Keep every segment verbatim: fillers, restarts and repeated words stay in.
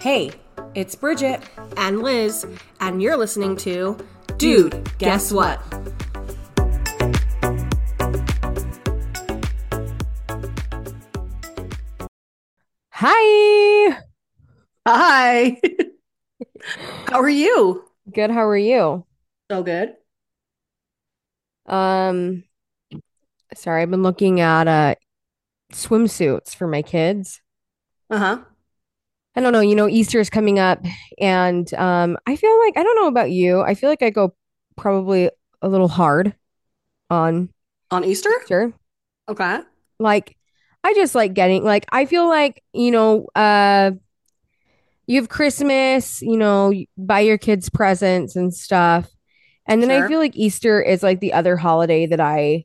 Hey, it's Bridget and Liz, and you're listening to Dude, Guess What? Hi. Hi. How are you? Good. How are you? So good. Um, sorry, I've been looking at uh swimsuits for my kids. Uh-huh. I don't know, you know, Easter is coming up and um I feel like I don't know about you. I feel like I go probably a little hard on On Easter? Easter. Okay. Like I just like getting like I feel like, you know, uh you have Christmas, you know, you buy your kids presents and stuff. And then I Sure. feel like Easter is like the other holiday that I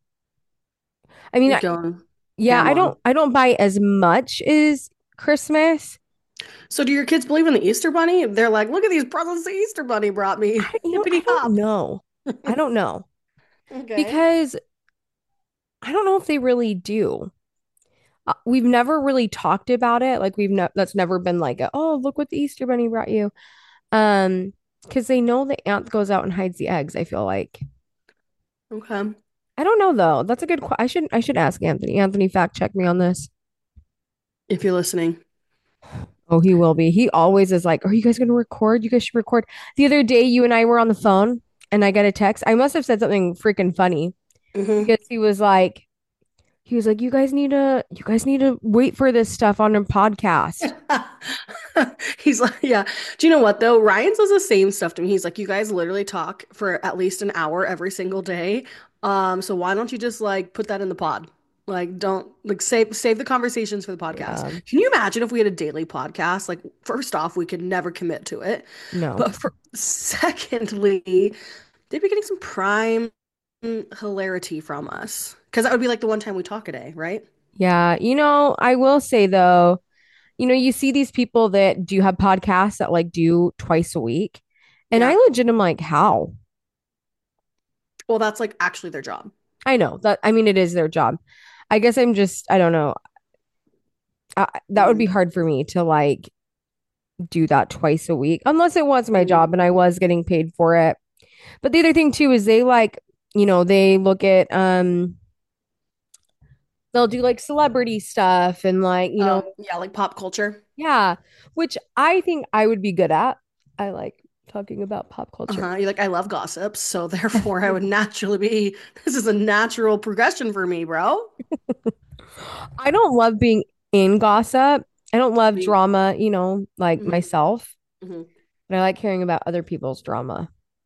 I mean, You're I, going yeah, ham I don't on. I don't buy as much as Christmas. So do your kids believe in the Easter Bunny? They're like, look at these presents the Easter Bunny brought me. I, you know, I Hippity don't hop. know. I don't know Okay. because I don't know if they really do. Uh, we've never really talked about it. Like we've no, that's never been like, a, oh, look what the Easter Bunny brought you. Um, because they know the aunt goes out and hides the eggs. I feel like Okay. I don't know though. That's a good. Qu- I should I should ask Anthony. Anthony, fact check me on this. If you're listening. Oh, he will be. He always is like, are you guys going to record? You guys should record. The other day, you and I were on the phone and I got a text. I must have said something freaking funny Mm-hmm. because he was like, he was like, you guys need to, you guys need to wait for this stuff on a podcast. He's like, yeah. Do you know what though? Ryan says the same stuff to me. He's like, you guys literally talk for at least an hour every single day. Um, so why don't you just like put that in the pod? Like, don't like save save the conversations for the podcast. Yeah, Can you imagine if we had a daily podcast? Like, first off, we could never commit to it. no. But for secondly, they'd be getting some prime hilarity from us. Because that would be like the one time we talk a day, right? Yeah. You know, I will say though, you know, you see these people that do have podcasts that like do twice a week. And I Yeah. legit am like, how? Well, that's like actually their job. I know that, I mean, it is their job. I guess I'm just, I don't know. I, that would be Mhm. hard for me to like do that twice a week unless it was my Mhm. job and I was getting paid for it. But the other thing too is they like, you know, they look at um they'll do like celebrity stuff and like, you know, Oh, yeah, like pop culture. yeah, which I think I would be good at. I like talking about pop culture. Uh-huh. You're like, I love gossip, so therefore I would naturally be, this is a natural progression for me, bro. I don't love being in gossip. I don't love Me. drama, you know, like Hmm. myself, Hmm. but I like hearing about other people's drama.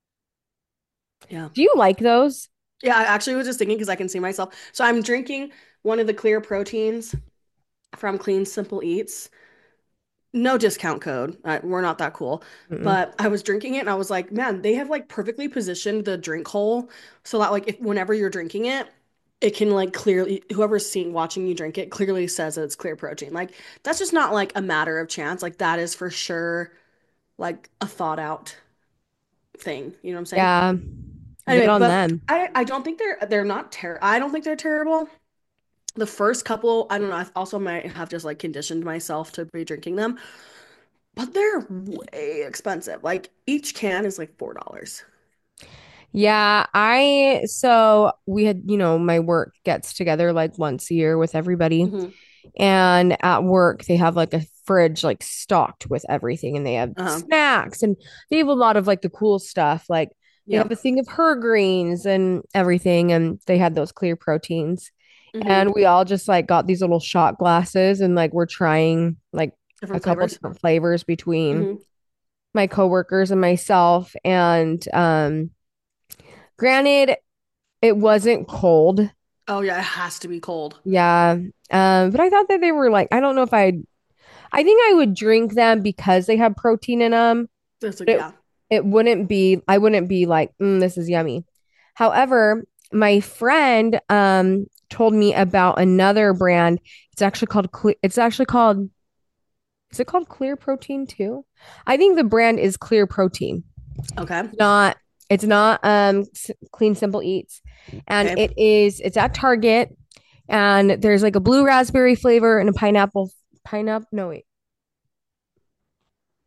Yeah. Do you like those? Yeah, I actually was just thinking because I can see myself. So I'm drinking one of the clear proteins from Clean Simple Eats. No discount code. Uh, we're not that cool. Mm-mm. But I was drinking it and I was like, man, they have like perfectly positioned the drink hole so that like if whenever you're drinking it, it can like clearly whoever's seeing watching you drink it clearly says that it's clear protein. Like that's just not like a matter of chance. Like that is for sure like a thought out thing. You know what I'm saying? Yeah. Good Anyway, on but them. I I don't think they're they're not ter I don't think they're terrible. The first couple, I don't know, I also might have just like conditioned myself to be drinking them. But they're way expensive. Like each can is like four dollars. Yeah, I so we had, you know, my work gets together like once a year with everybody. Mm-hmm. And at work, they have like a fridge like stocked with everything and they have Uh-huh. snacks and they have a lot of like the cool stuff. Like they have Yeah. a thing of her greens and everything. And they had those clear proteins. Mm-hmm. And we all just like got these little shot glasses and like we're trying like a Different couple flavors. different flavors between Mm-hmm. my coworkers and myself. And um granted, it wasn't cold. Oh yeah, it has to be cold. Yeah. Um, but I thought that they were like, I don't know if I'd, I think I would drink them because they have protein in them. It's like But it, yeah. it wouldn't be, I wouldn't be like, mm, this is yummy. However, my friend um told me about another brand. It's actually called, Cle- it's actually called, is it called Clear Protein too? I think the brand is Clear Protein. Okay. Not, it's not um S- Clean Simple Eats. And Okay. it is, it's at Target and there's like a blue raspberry flavor and a pineapple pineapple no wait,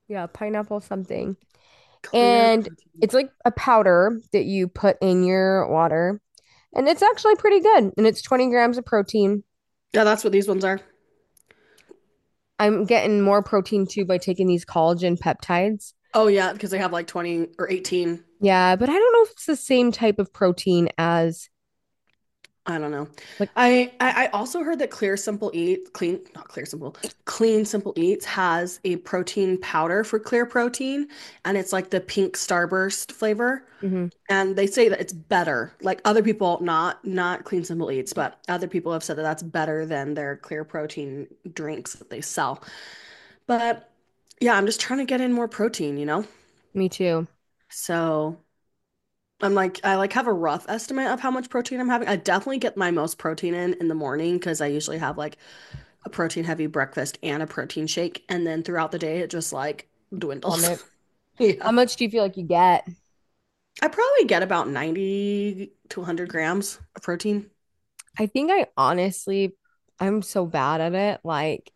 Yeah, pineapple something. Clear And protein. it's like a powder that you put in your water. And it's actually pretty good. And it's twenty grams of protein. Yeah, that's what these ones are. I'm getting more protein too by taking these collagen peptides. Oh yeah, because they have like twenty or eighteen. Yeah, but I don't know if it's the same type of protein as I don't know. like, I, I I also heard that Clear Simple Eats, clean, not Clear Simple, Clean Simple Eats has a protein powder for clear protein, and it's like the pink Starburst flavor. mhm. And they say that it's better. Like other people, not not Clean Simple Eats, but other people have said that that's better than their clear protein drinks that they sell. But yeah, I'm just trying to get in more protein, you know? Me too. So I'm like, I like have a rough estimate of how much protein I'm having. I definitely get my most protein in in the morning because I usually have like a protein heavy breakfast and a protein shake. And then throughout the day, it just like dwindles. Plummet. Yeah. How much do you feel like you get? I probably get about ninety to one hundred grams of protein. I think I honestly, I'm so bad at it. Like,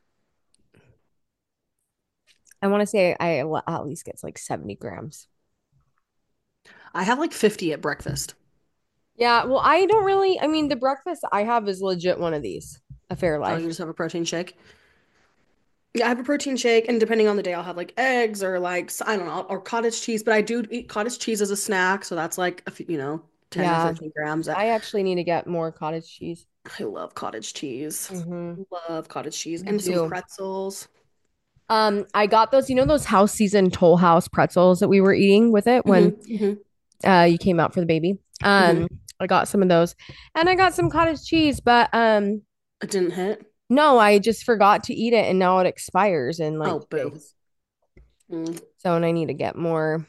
I want to say I l- at least gets like seventy grams. I have like fifty at breakfast. Yeah, well, I don't really, I mean, the breakfast I have is legit one of these, a Oh, you Fairlife. just have a protein shake? Yeah, I have a protein shake, and depending on the day, I'll have like eggs or like, s- I don't know, or cottage cheese. But I do eat cottage cheese as a snack, so that's like a few, you know, ten or Yeah, thirteen grams. I I actually need to get more cottage cheese. I love cottage cheese. Hmm. Love cottage cheese Me and some too. pretzels. Um, I got those, you know, those house season Toll House pretzels that we were eating with it when Hmm hmm uh you came out for the baby. hmm Um, I got some of those, and I got some cottage cheese, but um, It didn't hit. no, I just forgot to eat it, and now it expires in like Oh, two boo. days. Mm, So, and I need to get more.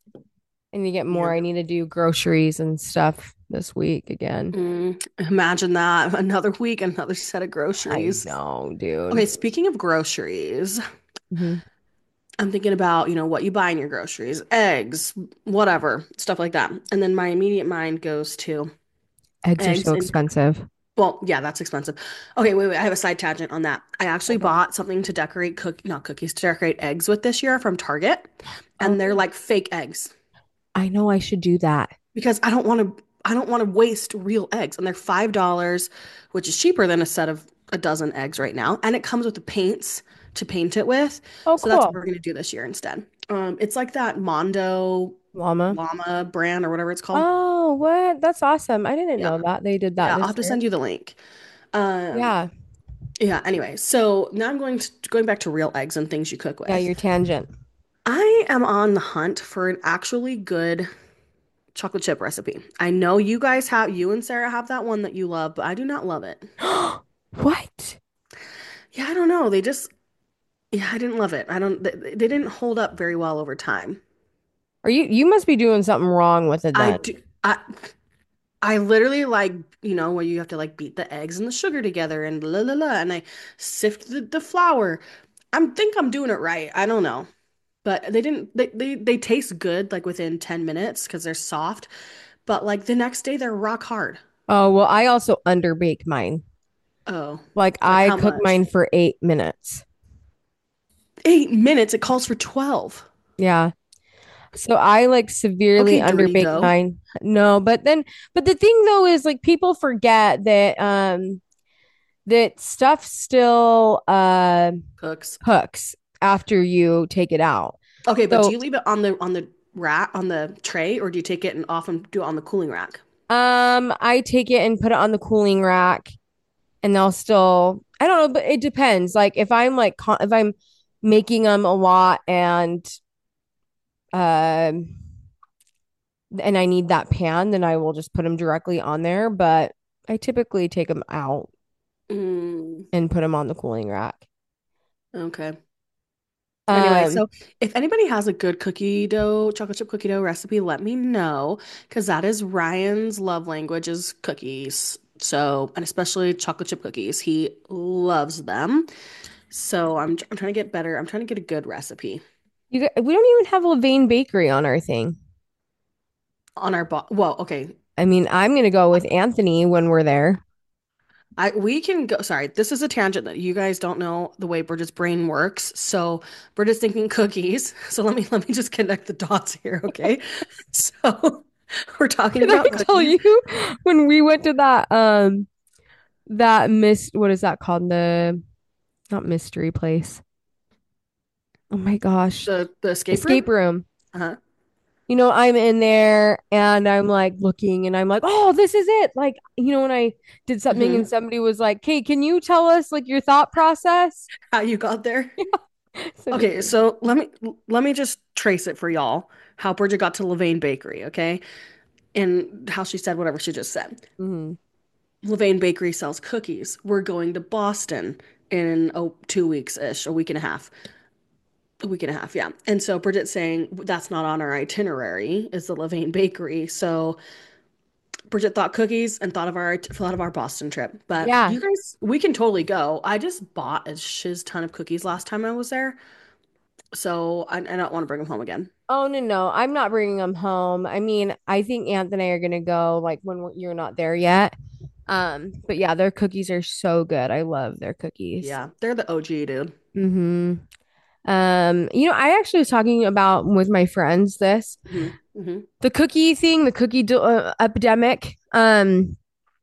I need to get yeah. more. I need to do groceries and stuff this week again. Mm, imagine that. Another week, another set of I groceries. know, Okay, dude. speaking of groceries, Hmm. I'm thinking about, you know, what you buy in your groceries, eggs, whatever, stuff like that. And then my immediate mind goes to Eggs are eggs so and, expensive. well, yeah, that's expensive. Okay, wait, wait, I have a side tangent on that. I actually Okay. bought something to decorate cook, not cookies, to decorate eggs with this year from Target, Oh, and they're like fake eggs I know I should do that. because I don't want to I don't want to waste real eggs, and they're five dollars, which is cheaper than a set of a dozen eggs right now, and it comes with the paints to paint it with. Oh, So that's what cool. we're gonna do this year instead. Um, it's like that Mondo Llama. Llama brand or whatever it's called. Oh, what? That's awesome. I didn't Yeah. know that they did that Yeah, I'll this have to year. send you the link. Um, Yeah. yeah, anyway, so now I'm going to going back to real eggs and things you cook Yeah, with. your tangent. I am on the hunt for an actually good chocolate chip recipe. I know you guys have, you and Sarah have that one that you love, but I do not love it. What? Yeah, I don't know. They just, yeah, I didn't love it. I don't, they, they didn't hold up very well over time. Are you you must be doing something wrong with it I then. do, I, I literally like, you know, where you have to like beat the eggs and the sugar together and la la la, and I sift the, the flour. I think I'm doing it right. I don't know. But they didn't they, they they taste good like within ten minutes because they're soft, but like the next day they're rock hard. Oh, well, I also underbake mine. Oh, Like like I how cook much? mine for eight minutes. Eight minutes. It calls for twelve. Yeah. So I like severely Okay, dirty underbake dough. mine. No, but then but the thing though is like people forget that um that stuff still uh Cooks. cooks after you take it out. Okay, but do So you leave it on the on the rack on the tray or do you take it and off and do it on the cooling rack? um I take it and put it on the cooling rack, and they'll still, I don't know, but it depends. Like if I'm like con- if I'm making them a lot and um and I need that pan, then I will just put them directly on there, but I typically take them out Mm, and put them on the cooling rack. okay. Anyway, Um, so if anybody has a good cookie dough, chocolate chip cookie dough recipe, let me know because that is Ryan's love language is cookies. So, and especially chocolate chip cookies. He loves them. So I'm I'm trying to get better. I'm trying to get a good recipe you got, we don't even have Levain Bakery on our thing. on our bo Well, okay. I mean, I'm gonna go with Anthony when we're there. I we can go. Sorry, this is a tangent that you guys don't know the way Bridget's brain works. So Bridget's thinking cookies. So let me let me just connect the dots here, okay? So we're talking Can I about tell cookies. you when we went to that um that miss what is that called? The not mystery place. Oh my gosh. The the escape room? Escape room. Uh-huh. You know, I'm in there and I'm like looking and I'm like, oh, this is it. Like, you know, when I did something and Hmm. somebody was like, "Hey, can you tell us like your thought process?" How you got there? Such a Okay, kid. so let me let me just trace it for y'all. How Bridget got to Levain Bakery, okay? And how she said whatever she just said. Hmm. Levain Bakery sells cookies. We're going to Boston in oh, two weeks ish, a week and a half. A week and a half, yeah. And so Bridget's saying that's not on our itinerary, is the Levain Bakery. So Bridget thought cookies and thought of our thought of our Boston trip. But Yeah. you guys, we can totally go. I just bought a shiz ton of cookies last time I was there, so I, I don't want to bring them home again. Oh no, no, I'm not bringing them home. I mean, I think Anthony and I are gonna go like when we're- you're not there yet. Um, but yeah, their cookies are so good. I love their cookies. Yeah, they're the O G, dude. Hmm. Um, you know, I actually was talking about with my friends this Hmm. Hmm. the cookie thing, the cookie d uh, epidemic. Um,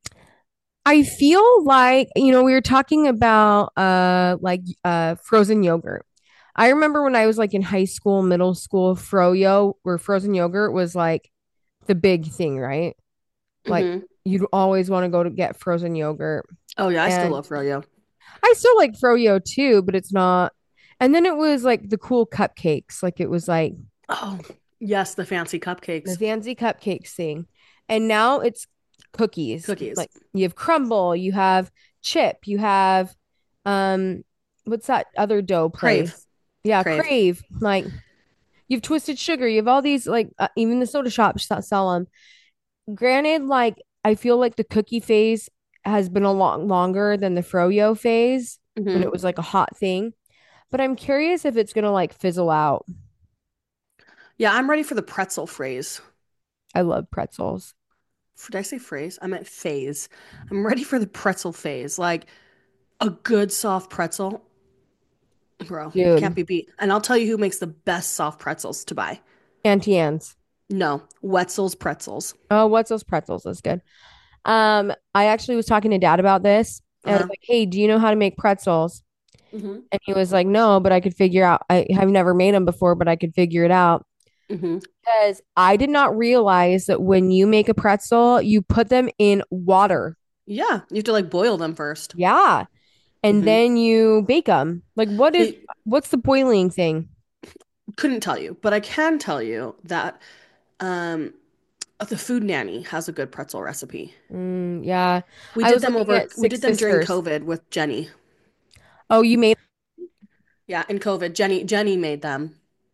I feel like, you know, we were talking about uh like uh frozen yogurt. I remember when I was like in high school, middle school, froyo or frozen yogurt was like the big thing, right? Like Hmm. you'd always want to go to get frozen yogurt. Oh yeah, I still And love froyo. I still like froyo too, but it's not. And then it was like the cool cupcakes. Like it was like Oh yes, the fancy the cupcakes, fancy cupcakes thing. And now it's cookies. cookies, Like you have crumble, you have chip, you have um what's that other dough crave, place? Yeah, crave. Crave. Like you've twisted sugar, you have all these like uh, even the soda shops that sell them. Granted, like I feel like the cookie phase has been a lot longer than the froyo phase when it Hmm. was like a hot thing, but I'm curious if it's gonna like fizzle out. Yeah, I'm ready for the pretzel phrase. I love pretzels. Did I say phrase? I meant phase. I'm ready for the pretzel phase. Like a good soft pretzel, bro, can't Dude, be beat. And I'll tell you who makes the best soft pretzels to buy. Auntie Anne's. No, Wetzel's Pretzels. Oh, what's those pretzels? That's good. Um, I actually was talking to dad about this. And I was Uh-huh. like, hey, do you know how to make pretzels? Hmm. And he was like, no, but I could figure out. I have never made them before, but I could figure it out. Hmm. Because I did not realize that when you make a pretzel, you put them in water. Yeah, you have to like boil them first. Yeah. And Hmm. then you bake them. Like, what is, It what's the boiling thing? couldn't tell you, but I can tell you that um the Food Nanny has a good pretzel recipe. Mm, yeah. We I did was them looking over, at we Six did them during Sisters. COVID with Jenny. Oh, you made, Yeah, in COVID, Jenny Jenny made them.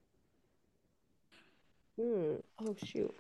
mm, oh, shoot.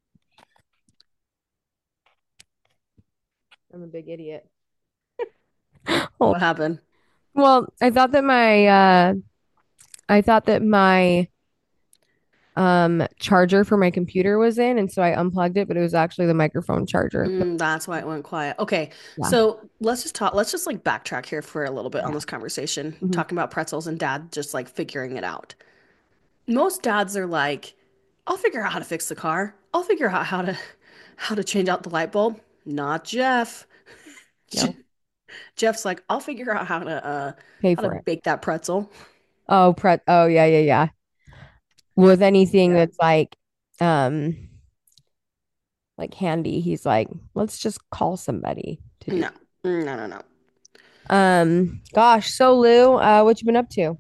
I'm a big idiot. Oh, What happened? well, I thought that my, uh, I thought that my um charger for my computer was in, and so I unplugged it, but it was actually the microphone charger. But Mm, that's why it went quiet. Okay, yeah, so let's just talk. Let's just like backtrack here for a little bit on yeah. this conversation, Mhm. talking about pretzels and dad just like figuring it out. Most dads are like, "I'll figure out how to fix the car. I'll figure out how to how to change out the light bulb." Not Jeff. No, Jeff's like, "I'll figure out how to uh pay how to for it. bake that pretzel." Oh, pre oh yeah, yeah, yeah. With anything Yeah. that's like um like handy, he's like, let's just call somebody to do. No, no, no, no. Um, gosh, so Lou, uh, what you been up to?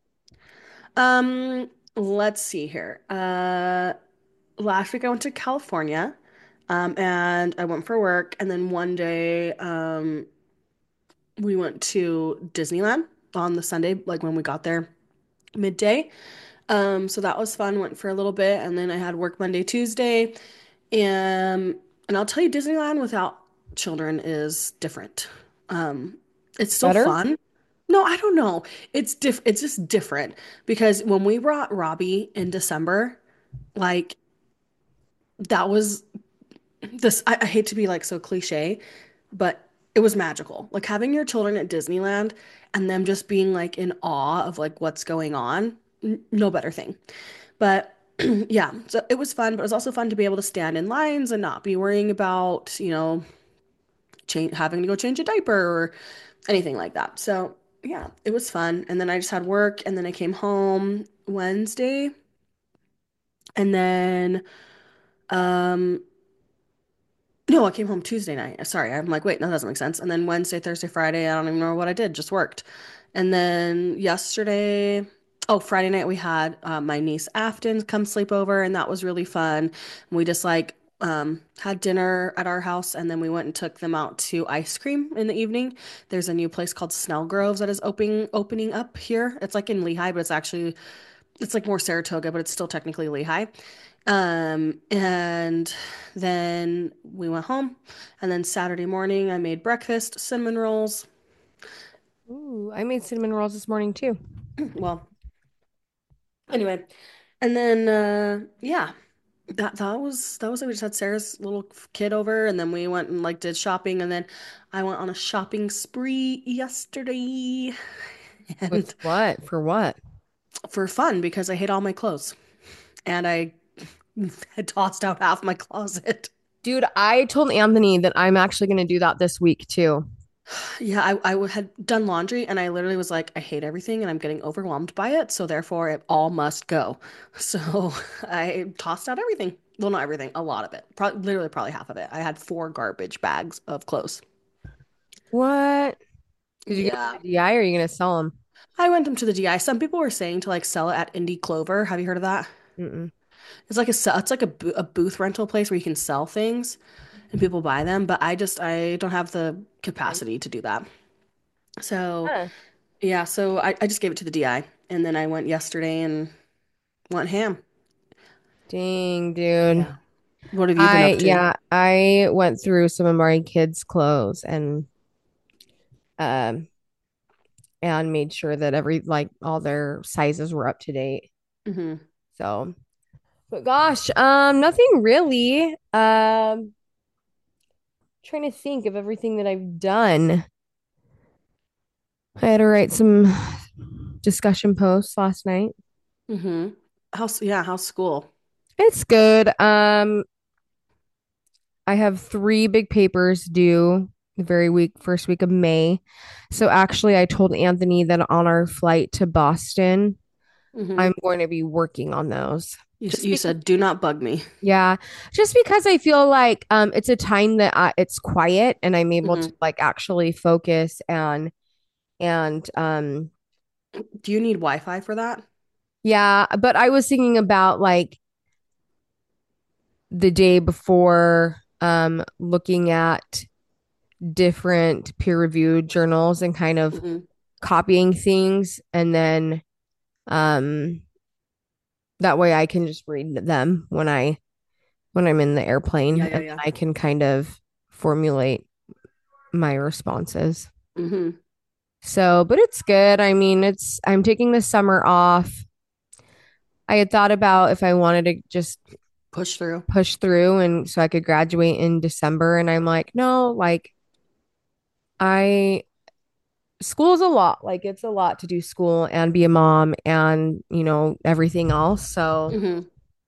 Um, let's see here. Uh, last week I went to California, um, and I went for work, and then one day, um, we went to Disneyland on the Sunday, like when we got there midday. Um, so that was fun. Went for a little bit, and then I had work Monday, Tuesday, and and I'll tell you, Disneyland without children is different. Um, it's still Better? fun. No, I don't know. It's diff it's just different because when we brought Robbie in December, like that was this I, I hate to be like so cliche, but It was magical. Like having your children at Disneyland and them just being like in awe of like what's going on. N- no better thing. But yeah, so it was fun, but it was also fun to be able to stand in lines and not be worrying about, you know, change having to go change a diaper or anything like that. So yeah, it was fun. And then I just had work and then I came home Wednesday and then um no, I came home Tuesday night. Sorry, I'm like, wait, no, that doesn't make sense. And then Wednesday, Thursday, Friday, I don't even know what I did, just worked. And then yesterday, oh, Friday night, we had uh, my niece Afton come sleep over, and that was really fun. We just like um, had dinner at our house, and then we went and took them out to ice cream in the evening. There's a new place called Snell Groves that is opening opening up here. It's like in Lehigh, but it's actually it's like more Saratoga, but it's still technically Lehigh. Um, and then we went home, and then Saturday morning I made breakfast, cinnamon rolls. Ooh, I made cinnamon rolls this morning too. Well, anyway, and then uh yeah, that that was that was it. We just had Sarah's little kid over, and then we went and like did shopping, and then I went on a shopping spree yesterday, and With what? For what? for fun because I hate all my clothes, and I had tossed out half my closet. Dude, I told Anthony that I'm actually going to do that this week too. Yeah, I, I had done laundry and I literally was like, I hate everything and I'm getting overwhelmed by it. So therefore, it all must go. So I tossed out everything. Well, not everything, a lot of it. Probably, literally, probably half of it. I had four garbage bags of clothes. What? Did you get them Yeah. to D I or are you going to sell them? I went them to the D I. Some people were saying to like sell it at Indie Clover. Have you heard of that? Mm-mm. It's like a se- it's like a, bo- a booth rental place where you can sell things and people buy them. But I just I don't have the capacity to do that. So Huh. yeah, so I, I just gave it to the D I and then I went yesterday and went ham. Dang, dude. Yeah. What have you been I, up to? yeah, I went through some of my kids' clothes and, um, and made sure that every, like, all their sizes were up to date. Hmm. So, but gosh, um, nothing really. Um, trying to think of everything that I've done. I had to write some discussion posts last night. Hmm. How's yeah, how's school? It's good. Um, I have three big papers due the very week, first week of May. So actually, I told Anthony that on our flight to Boston, Hmm. I'm going to be working on those. You s- Just you because, said do not bug me. yeah, just because I feel like um, it's a time that I, it's quiet and I'm able to Hmm. like actually focus and and um, Do you need Wi-Fi for that? yeah. But I was thinking about like the day before, um, looking at different peer-reviewed journals and kind of Hmm. copying things and then um that way I can just read them when I when I'm in the airplane Yeah, and yeah, then yeah. I can kind of formulate my responses. Hmm. So, but it's good. I mean, it's I'm taking the summer off. I had thought about if I wanted to just Push through. push through and so I could graduate in December and I'm like, no, like I school's a lot. Like it's a lot to do school and be a mom and, you know, everything else. So, Hmm.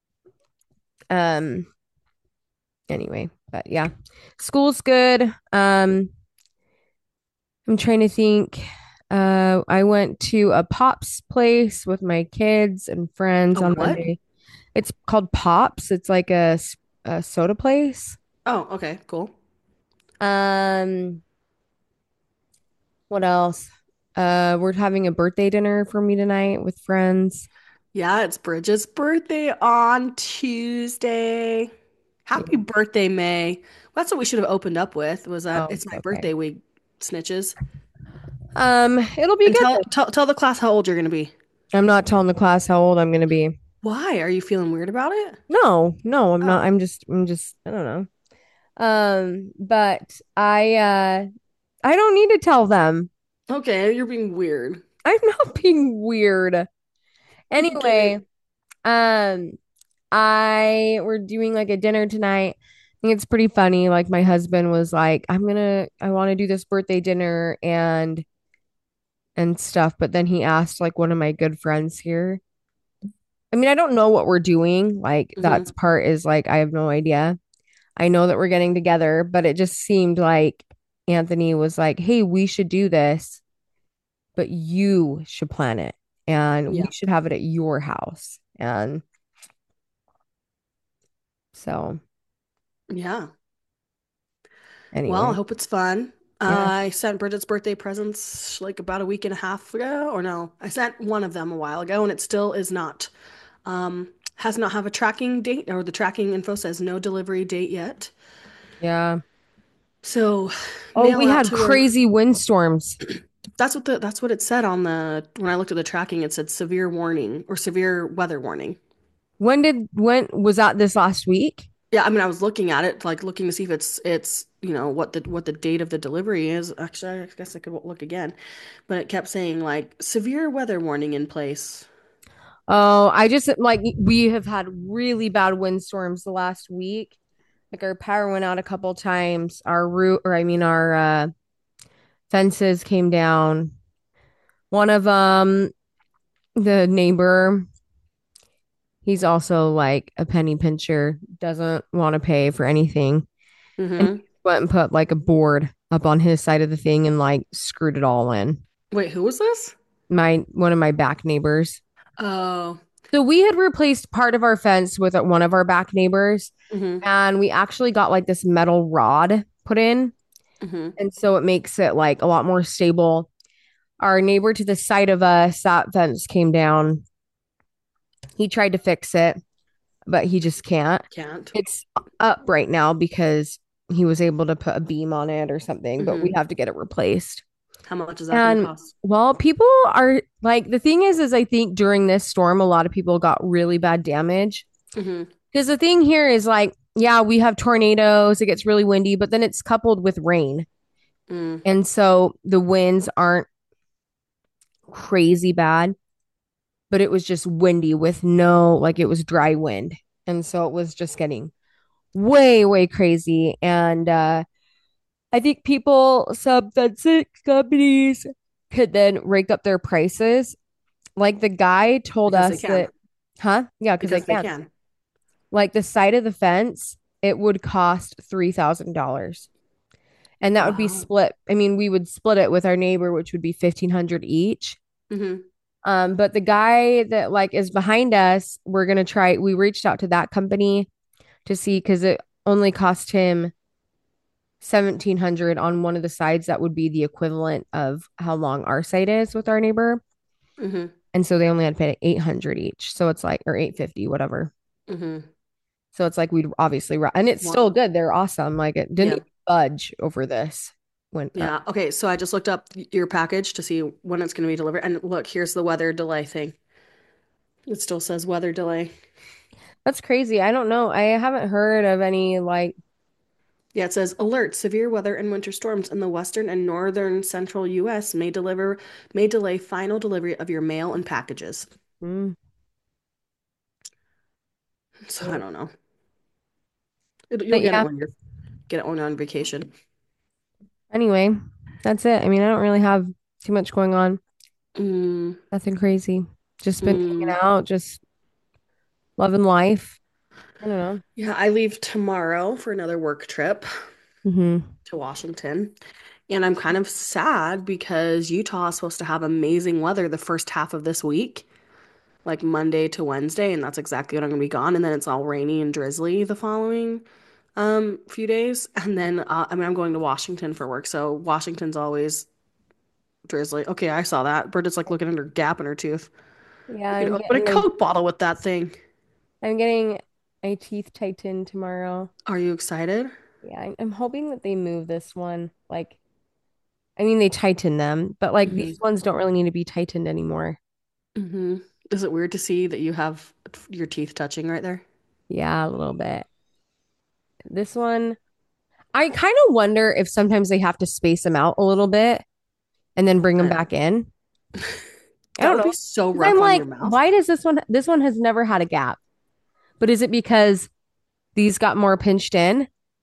um, anyway, but yeah, school's good. Um, I'm trying to think. Uh, I went to a Pops place with my kids and friends Oh, on what? Monday. It's called Pops. It's like a, s- a soda place. Oh, okay, cool. Um, what else? Uh, we're having a birthday dinner for me tonight with friends. Yeah, it's Bridget's birthday on Tuesday. Happy Yeah. birthday, May. That's what we should have opened up with, was that Oh, it's my okay. birthday week, snitches. Um, it'll be And good tell then. tell tell the class how old you're gonna be. I'm not telling the class how old I'm gonna be. Why? Are you feeling weird about it? No, no, I'm not. Oh, I'm just, I'm just, I don't know. Um, but I, uh, I don't need to tell them. okay, you're being weird. I'm not being weird. Okay. Anyway, um, I we're doing like a dinner tonight. think it's pretty funny. Like my husband was like, I'm gonna, I want to do this birthday dinner and and stuff. But then he asked like one of my good friends here. I mean, I don't know what we're doing. Like Hmm. that's part is like I have no idea. I know that we're getting together, but it just seemed like Anthony was like, "Hey, we should do this, but you should plan it and we Yeah. should have it at your house." And so, Yeah. Well, I anyway, hope it's fun. Uh, yeah. I sent Bridget's birthday presents like about a week and a half ago, or no, I sent one of them a while ago, and it still is not, um, has not have a tracking date, or the tracking info says no delivery date yet. Yeah. So, Oh, mail we out had to her. crazy windstorms. That's what the that's what it said on the when I looked at the tracking. It said severe warning or severe weather warning. When did when was that this last week? Yeah, I mean, I was looking at it, like looking to see if it's it's you know what the what the date of the delivery is. Actually, I guess I could look again, but it kept saying like severe weather warning in place. Oh, I just like we have had really bad windstorms the last week. Like our power went out a couple times. Our roof, or I mean, our uh, fences came down. One of them, the neighbor, he's also like a penny pincher, doesn't want to pay for anything. And Mm-hmm. he went and put like a board up on his side of the thing and like screwed it all in. Wait, who was this? My one of my back neighbors. Oh, So we had replaced part of our fence with one of our back neighbors, mm-hmm, and we actually got like this metal rod put in. mm-hmm, And so it makes it like a lot more stable. Our neighbor to the side of us, that fence came down. He tried to fix it, but he just can't. can't. It's up right now because he was able to put a beam on it or something, but we Mm-hmm. have to get it replaced. How much is that going to And cost? well, people are like the thing is, is I think during this storm, a lot of people got really bad damage. Mm-hmm. Because the thing here is like, yeah, we have tornadoes, it gets really windy, but then it's coupled with rain. Mm. And so the winds aren't crazy bad, but it was just windy with no, like it was dry wind. And so it was just getting way, way crazy. And uh, I think people, some fencing companies could then rake up their prices. Like the guy told Because they us can. that, huh? Yeah, because I Because they can. can. Like the side of the fence, it would cost three thousand dollars and that would be Wow. split. I mean, we would split it with our neighbor, which would be fifteen hundred each. Mm-hmm. Um, but the guy that like is behind us, we're gonna try. We reached out to that company to see because it only cost him seventeen hundred on one of the sides. That would be the equivalent of how long our side is with our neighbor. Mm-hmm. And so they only had to pay eight hundred each. So it's like, or eight fifty, whatever. Mm-hmm. So it's like we'd obviously, and it's still Well, good. They're awesome. Like it didn't yeah. even budge over this. When uh, Yeah. Okay. So I just looked up your package to see when it's going to be delivered. And look, here's the weather delay thing. It still says weather delay. that's crazy. I don't know. I haven't heard of any like, Yeah, it says alert, severe weather and winter storms in the western and northern central U S may deliver may delay final delivery of your mail and packages. mm, So I don't know. It, you'll but get it yeah. when you're get it when you're on vacation. Anyway, that's it. I mean, I don't really have too much going on. Mm, Nothing crazy. Just been hanging mm. out, just loving life. I don't know. Yeah, I leave tomorrow for another work trip Hmm. to Washington. And I'm kind of sad because Utah is supposed to have amazing weather the first half of this week, like Monday to Wednesday, and that's exactly when I'm gonna be gone. And then it's all rainy and drizzly the following um few days. And then uh, I mean I'm going to Washington for work, so Washington's always drizzly. Okay, I saw that. Bridget's like looking at her gap in her tooth. Yeah, I'm gonna I'm open a getting my Coke bottle with that thing. I'm getting my teeth tightened tomorrow. Are you excited? Yeah, I'm, I'm hoping that they move this one. Like, I mean, they tighten them, but like Hmm. these ones don't really need to be tightened anymore. Hmm. Is it weird to see that you have your teeth touching right there? Yeah, a little bit. This one, I kind of wonder if sometimes they have to space them out a little bit and then bring them Uh, back in. I that don't would know. be so 'Cause I'm rough on like, your mouth. why does this one, this one has never had a gap, but is it because these got more pinched in?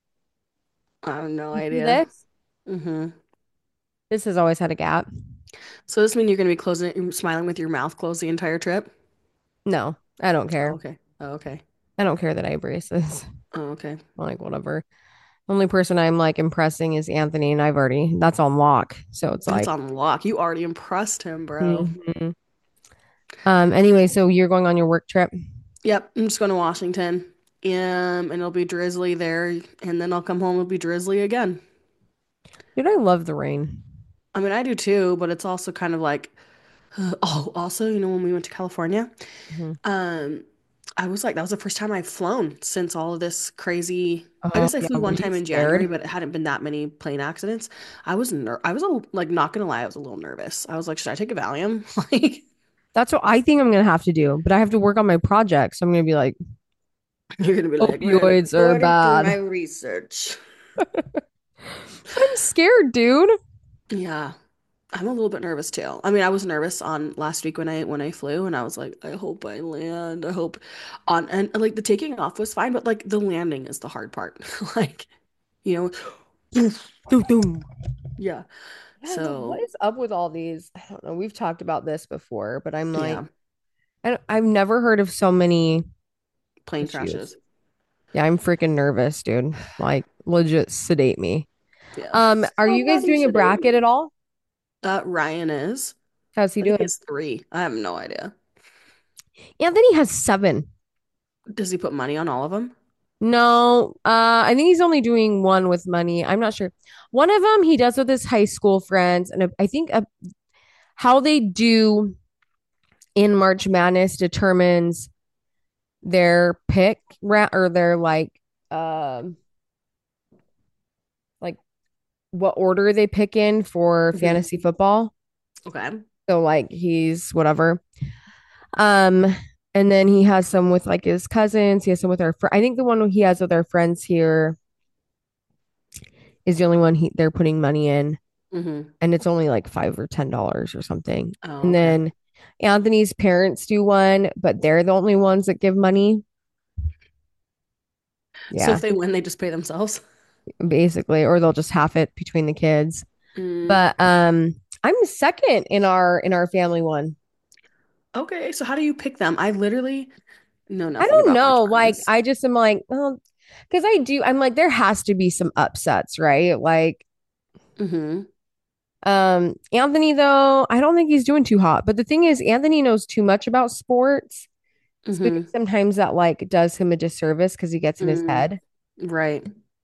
I have no You see idea. this? Hmm. This has always had a gap. So this mean you're gonna be closing it, smiling with your mouth closed the entire trip? No, I don't Oh, care. okay. Oh, okay. I don't care that I have braces. Oh, okay. Like, whatever. Only person I'm like impressing is Anthony, and I've already, that's on lock. So it's That's like, on lock. You already impressed him, bro. mhm. Um, anyway, so you're going on your work trip. Yep, I'm just going to Washington. Um, and it'll be drizzly there, and then I'll come home, it'll be drizzly again. Dude, I love the rain. I mean, I do too, but it's also kind of like, oh, also, you know, when we went to California, Mhm. um, I was like, that was the first time I've flown since all of this crazy. I Oh, guess I yeah. flew Were one you time in January, scared? but it hadn't been that many plane accidents. I was ner I was a, like, not gonna lie, I was a little nervous. I was like, should I take a Valium? Like, That's what I think I'm gonna have to do, but I have to work on my project. So I'm gonna be like, you're gonna be like, wait, opioids are before I do my bad. research. I'm scared, dude. Yeah. I'm a little bit nervous too. I mean, I was nervous on last week when I when I flew and I was like, I hope I land. I hope on and like the taking off was fine, but like the landing is the hard part. Like, you know, poof, Doom, doom. yeah. Yeah, no, what So, is up with all these? I don't know. We've talked about this before, but I'm like, yeah, I don't, I've never heard of so many plane issues. crashes. Yeah, I'm freaking nervous, dude. Like, legit sedate me. Yeah. Um, are you guys Somebody doing a sedate bracket me. at all? Uh, Ryan is. How's he I think he doing? has three. I have no idea. Anthony has seven. Does he put money on all of them? No, uh, I think he's only doing one with money. I'm not sure. One of them he does with his high school friends, and uh, I think uh, how they do in March Madness determines their pick ra- or their like um like what order they pick in for Hmm. fantasy football. Okay. So like he's whatever. Um, and then he has some with like his cousins. He has some with our fr- I think the one he has with our friends here is the only one he they're putting money in, Hmm. and it's only like five or ten dollars or something. Oh, And okay. then Anthony's parents do one, but they're the only ones that give money. So Yeah, if they win, they just pay themselves. basically, or they'll just half it between the kids. Mm. But um, I'm second in our in our family one. Okay, so how do you pick them? I literally know I nothing don't about March know. Like, Madness. I just am like, well, because I do. I'm like, there has to be some upsets, right? Like, Hmm. um, Anthony, though, I don't think he's doing too hot. But the thing is, Anthony knows too much about sports. So I think Hmm. sometimes that like does him a disservice because he gets in his Mm. head. Right.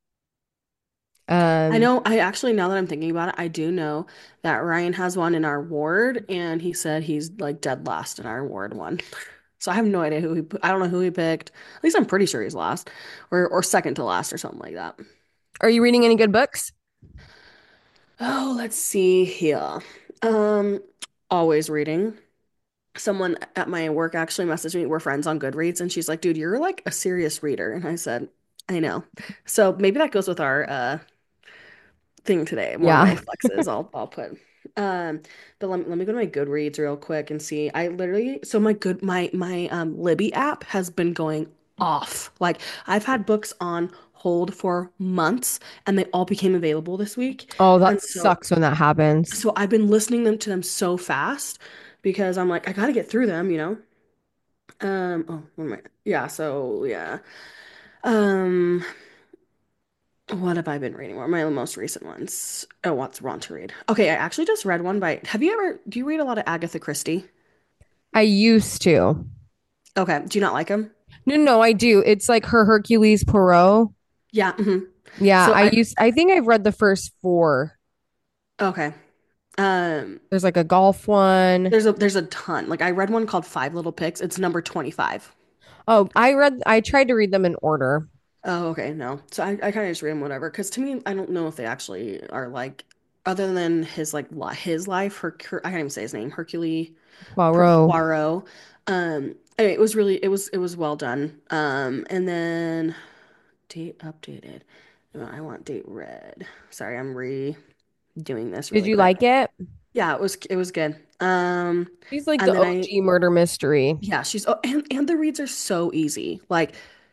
I Um, know, I actually, now that I'm thinking about it, I do know that Ryan has one in our ward, and he said he's like dead last in our ward one. So I have no idea who he, I don't know who he picked. At least I'm pretty sure he's last or or second to last or something like that. are you reading any good books? Oh, let's see here. Um, always reading. Someone at my work actually messaged me. We're friends on Goodreads, and she's like, "Dude, you're like a serious reader." And I said, "I know." So maybe that goes with our uh thing today. One of my Yeah. flexes I'll I'll put. Um, but let me, let me go to my Goodreads real quick and see. I literally so my good my my um Libby app has been going off. Like I've had books on hold for months and they all became available this week. Oh, And that so sucks when that happens. so I've been listening them to them so fast because I'm like I gotta get through them, you know. Um, oh, what am I? Yeah, so yeah. Um, what have I been reading? What are my most recent ones? Oh, what's want to read? Okay, I actually just read one by. Have you ever? Do you read a lot of Agatha Christie? I used to. Okay, do you not like him? No, no, I do. It's like her Hercules Poirot. Yeah. Hmm. Yeah, So I I used. I think I've read the first four. okay. Um, There's like a golf one. there's a there's a ton. Like I read one called Five Little Pigs. It's number twenty-five. Oh, I read. I tried to read them in order. Oh, okay, no. So I, I kind of just read them whatever. Because to me, I don't know if they actually are like other than his like li his life. Her, I can't even say his name. Hercule Poirot. Poirot. Um, anyway, it was really it was it was well done. Um, and then date updated. No, I want date read. Sorry, I'm redoing this Did really you quick. like it? Yeah, it was it was good. Um, She's like and the then I O G murder mystery. yeah, she's oh and and the reads are so easy. Like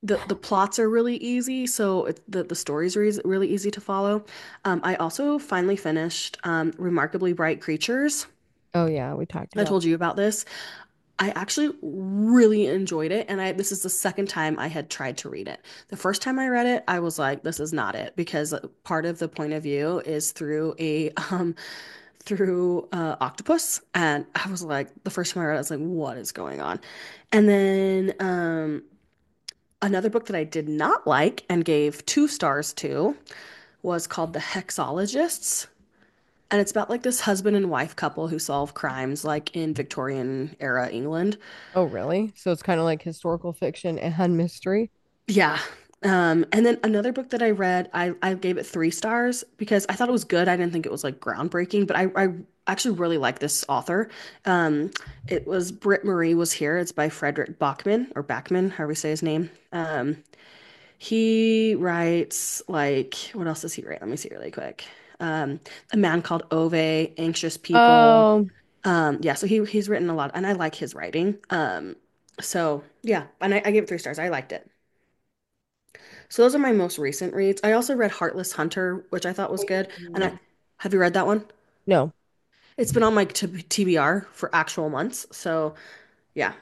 the the plots are really easy, so it, the the stories are easy, really easy to follow. Um, I also finally finished um, Remarkably Bright Creatures. Oh yeah, we talked I about. told you about this. I actually really enjoyed it, and I this is the second time I had tried to read it. The first time I read it, I was like, "This is not it," because part of the point of view is through a um through uh, octopus, and I was like, the first time I read it, I was like, "What is going on?" And then um another book that I did not like and gave two stars to was called The Hexologists. And it's about like this husband and wife couple who solve crimes like in Victorian era England. Oh, really? So it's kind of like historical fiction and mystery. Yeah. Um, and then another book that I read, I, I gave it three stars because I thought it was good. I didn't think it was like groundbreaking, but I, I actually really like this author. Um, it was Britt Marie Was Here. It's by Frederick Bachman or Backman, however you say his name. Um, he writes like, what else does he write? Let me see really quick. Um, A Man Called Ove, Anxious People. Oh, Um, yeah, so he he's written a lot, and I like his writing. Um, so yeah, and I, I gave it three stars. I liked it. So those are my most recent reads. I also read Heartless Hunter, which I thought was good. And I have you read that one? no. It's been on my t T B R for actual months. So yeah.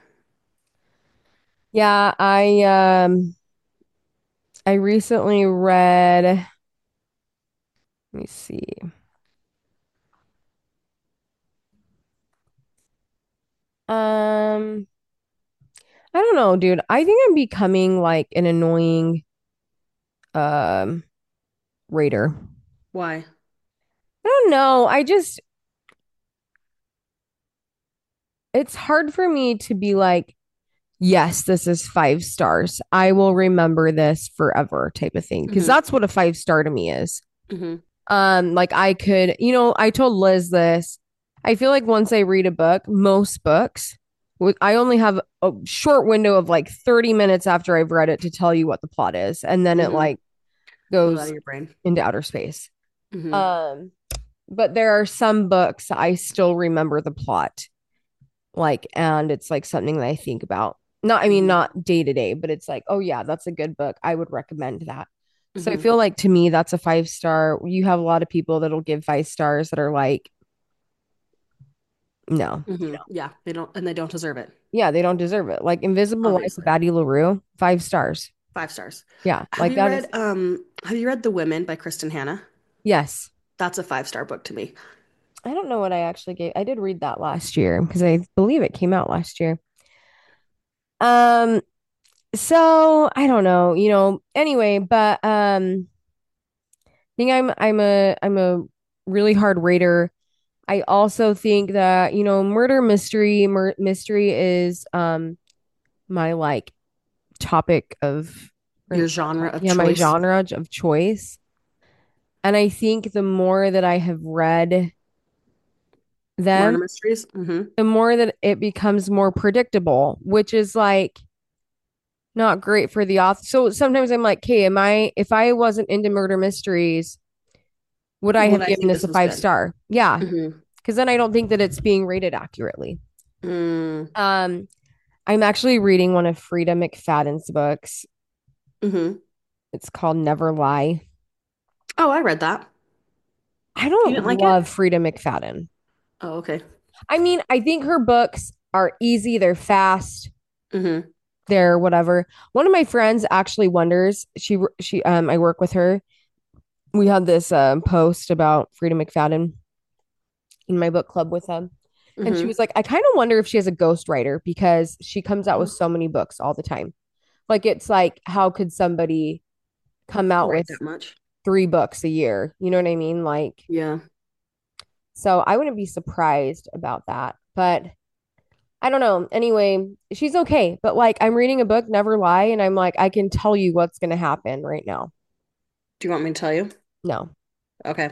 Yeah, I um I recently read, let me see. Um, I don't know, dude. I think I'm becoming like an annoying um reader. Why? I don't know. I just it's hard for me to be like, yes, this is five stars. I will remember this forever type of thing. Because Hmm. that's what a five star to me is. Hmm. Um, like I could, you know, I told Liz this. I feel like once I read a book, most books, with I only have a short window of like thirty minutes after I've read it to tell you what the plot is, and then it Hmm. like Goes out of goes your brain. into outer space. Hmm. Um, but there are some books I still remember the plot, like, and it's like something that I think about. Not, I mean, Hmm. not day to day, but it's like, oh yeah, that's a good book. I would recommend that. So I Hmm. feel like to me, that's a five star. You have a lot of people that'll give five stars that are like, no, Hmm. Yeah, they don't, and they don't deserve it, yeah, they don't deserve it. Like Invisible Life of obviously. Addie LaRue, five stars. Five stars. Yeah, Have like you that is, read um have you read The Women by Kristen Hanna? yes. That's a five star book to me. I don't know what I actually gave. I did read that last year because I believe it came out last year. Um, so I don't know, you know, anyway, but um, I think I'm I'm a I'm a really hard rater. I also think that, you know, murder mystery mur mystery is um my like topic of or, Your genre of yeah, my choice. genre of choice. And I think the more that I have read them, Murder mysteries. Hmm. the more that it becomes more predictable, which is like not great for the author. So sometimes I'm like, okay, am I, if I wasn't into murder mysteries, would I Would have I given think this this a was five good? star? Yeah. Hmm. Because then I don't think that it's being rated accurately. Mm. Um, I'm actually reading one of Frida McFadden's books. Hmm. It's called Never Lie. Oh, I read that. I You didn't don't like it? love Frida McFadden. Oh, okay. I mean, I think her books are easy, they're fast, Hmm. they're whatever. One of my friends actually wonders, she she um I work with her. We had this um post about Frida McFadden in my book club with them. And she Hmm. was like, I kind of wonder if she has a ghostwriter because she comes out with so many books all the time. Like it's like, how could somebody come out Right, with that much. three books a year? You know what I mean? Like, Yeah. so I wouldn't be surprised about that. But I don't know. Anyway, she's okay. But like, I'm reading a book, Never Lie, and I'm like, I can tell you what's going to happen right now. Do you want me to tell you? No, Okay.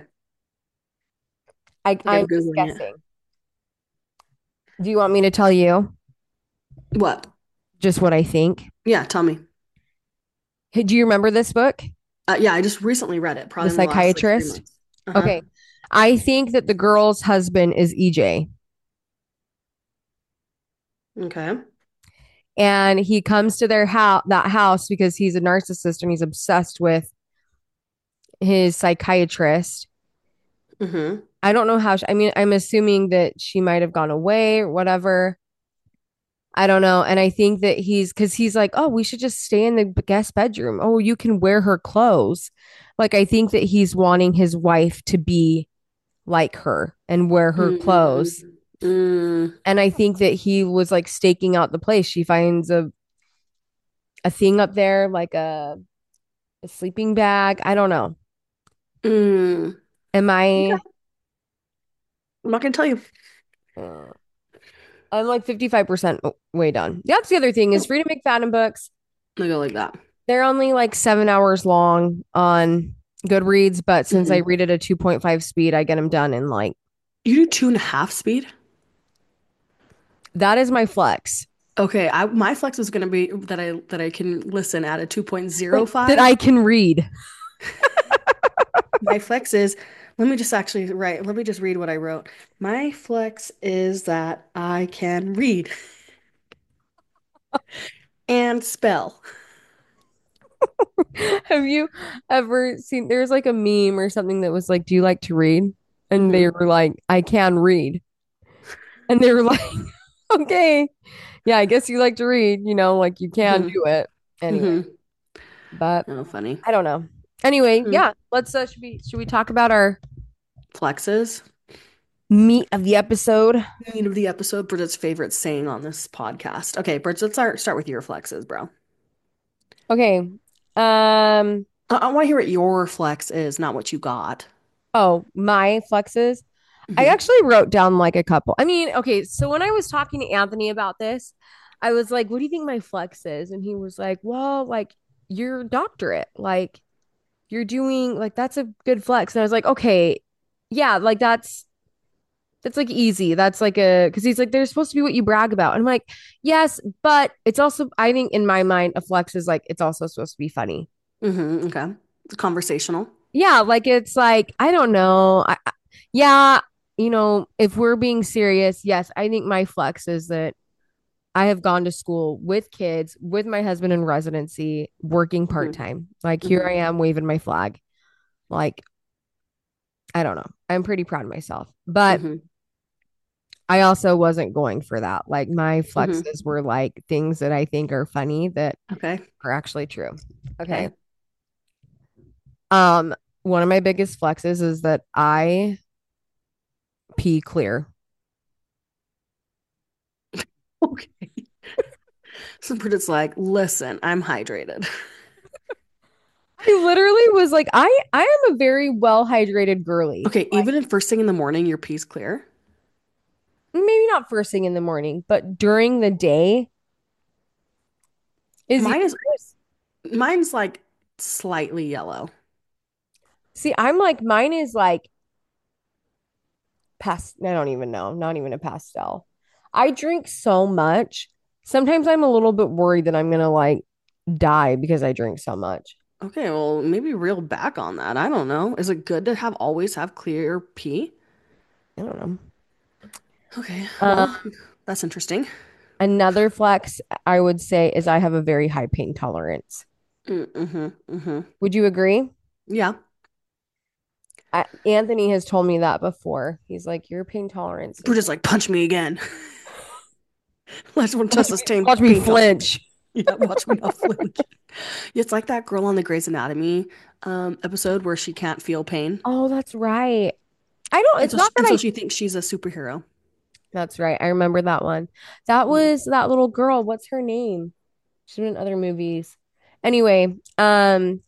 I, Like I'm I'm just Googling it. guessing. Do you want me to tell you What? just what I think? Yeah, tell me. Hey, do you remember this book, Uh, yeah, I just recently read it, The probably in the last like three Psychiatrist? months. Uh-huh. Okay. I think that the girl's husband is E J. Okay. And he comes to their house, that house, because he's a narcissist and he's obsessed with his psychiatrist. Mm-hmm. I don't know how, she, I mean, I'm assuming that she might have gone away or whatever. I don't know. And I think that he's because he's like, oh, we should just stay in the guest bedroom. Oh, you can wear her clothes. Like, I think that he's wanting his wife to be like her and wear her clothes. Mm-hmm. Mm. And I think that he was like staking out the place. She finds a a thing up there, like a, a sleeping bag. I don't know. Mm. Am I? Okay. I'm not gonna tell you. Uh, I'm like fifty-five percent way done. That's the other thing is Freedom McFadden books. I go like that. They're only like seven hours long on Goodreads, but since I Mm-hmm. read at a two point five speed, I get them done in like You do two and a half speed? that is my flex. Okay, I my flex is gonna be that I that I can listen at a That two point oh five. I can read. My flex is, let me just actually write, let me just read what I wrote. My flex is that I can read and spell. Have you ever seen there's like a meme or something that was like, do you like to read? And they Hmm. were like, I can read. And they were like, okay. Yeah, I guess you like to read, you know, like you can Hmm. do it. Anyway, Hmm. but Oh, funny. I don't know. Anyway, Hmm. yeah, let's uh should we should we talk about our Flexes. meat of the episode? Meat of the episode, Bridget's favorite saying on this podcast. Okay, Bridget, let's start, start with your flexes, bro. Okay. Um, I, I want to hear what your flex is, not what you got. oh, my flexes. I Hmm. actually wrote down like a couple. I mean, okay, so when I was talking to Anthony about this, I was like, what do you think my flex is? And he was like, well, like your doctorate, like you're doing like that's a good flex. And I was like, okay, yeah, like that's that's like easy. That's like a because he's like, they're supposed to be what you brag about. And I'm like, yes, but it's also I think in my mind, a flex is like it's also supposed to be funny. Hmm. Okay. It's conversational. Yeah, like it's like I don't know. I, I- yeah, you know, if we're being serious, yes, I think my flex is that I have gone to school with kids, with my husband in residency, working Hmm. part-time. Like here Hmm. I am waving my flag. Like I don't know. I'm pretty proud of myself. But Hmm. I also wasn't going for that. Like my Hmm. flexes were like things that I think are funny that Okay. are actually true. Okay. Okay. Um, one of my biggest flexes is that I pee clear. Okay. So Bridget's like, listen, I'm hydrated. I literally was like, I I am a very well hydrated girly. Okay, even if first thing in the morning your pee's clear. Maybe not first thing in the morning, but during the day is Mine is yours. mine's like slightly yellow. See, I'm like mine is like past. I don't even know, not even a pastel. I drink so much. Sometimes I'm a little bit worried that I'm gonna like die because I drink so much. Okay, well, maybe reel back on that. I don't know. Is it good to have always have clear pee? I don't know. Okay, Um, well, that's interesting. Another flex I would say is I have a very high pain tolerance. Mm-hmm, mm-hmm. Would you agree? Yeah. I, Anthony has told me that before. He's like, your pain tolerance We're is just like punch me again. Let's watch test me, this pain watch me pain tolerance. flinch. Yeah, watch me not flinch. It's like that girl on the Grey's Anatomy um episode where she can't feel pain. Oh, that's right. I don't, And it's so she, not that and so I, she thinks she's a superhero. that's right. I remember that one. That Mhm. was that little girl. What's her name? She's been in other movies. Anyway, um,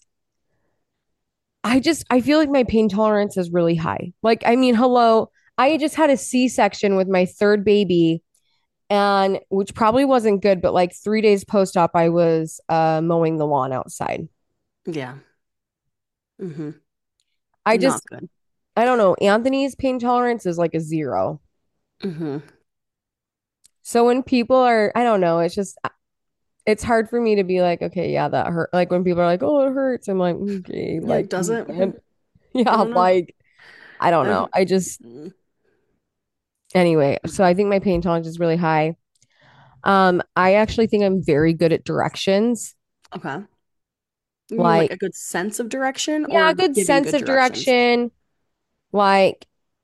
I just, I feel like my pain tolerance is really high. Like, I mean, hello, I just had a C-section with my third baby and which probably wasn't good, but like three days post-op, I was uh mowing the lawn outside. Yeah. Hmm. I Not just, good. I don't know. Anthony's pain tolerance is like a zero. Hmm. So when people are, I don't know, it's just it's hard for me to be like, okay, yeah, that hurt. Like when people are like, oh, it hurts. I'm like, okay, Yeah, like, does it? man. I Yeah, don't know. like, I don't I know. don't. I just, Mm. anyway, so I think my pain tolerance is really high. Um, I actually think I'm very good at directions. Okay. You mean like Like, a good sense of direction yeah, or good giving sense good of directions? direction. Like,